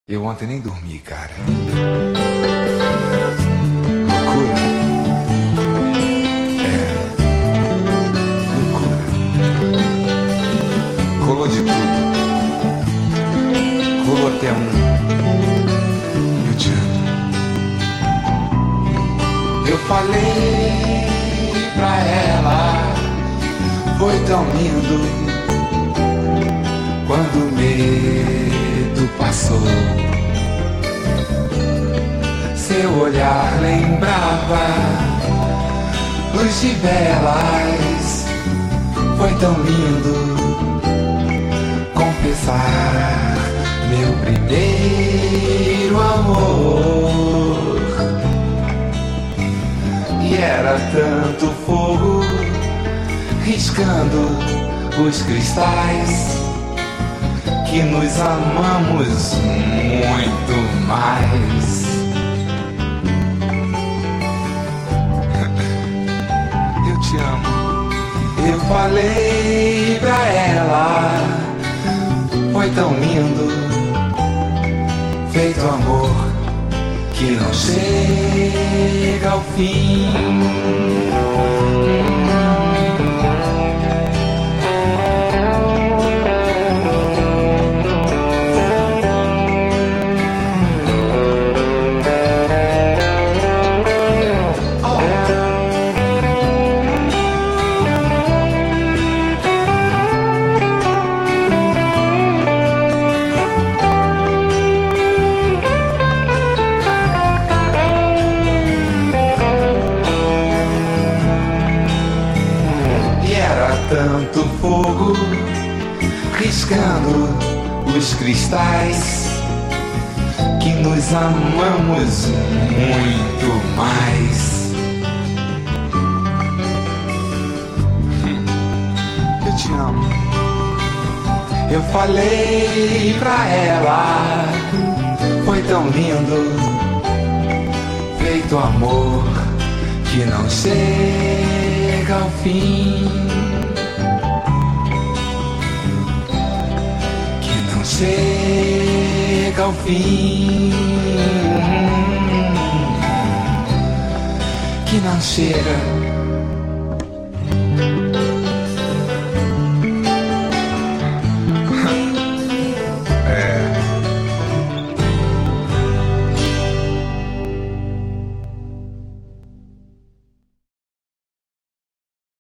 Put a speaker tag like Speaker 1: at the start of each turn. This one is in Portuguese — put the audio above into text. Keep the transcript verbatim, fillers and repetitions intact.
Speaker 1: Eu ontem nem dormi, cara. Loucura. É. Loucura. Rolou de tudo. Rolou até um. Eu te amo. Eu falei pra ela, foi tão lindo. Quando o medo passou, seu olhar lembrava luz de velas. Foi tão lindo confessar meu primeiro amor. E era tanto fogo riscando os cristais que nos amamos muito mais. Eu te amo. Eu falei pra ela, foi tão lindo, feito amor que não chega ao fim. Tanto fogo riscando os cristais que nos amamos muito mais. Eu te amo. Eu falei pra ela, foi tão lindo, feito amor que não chega ao fim. Chega ao fim, que não chega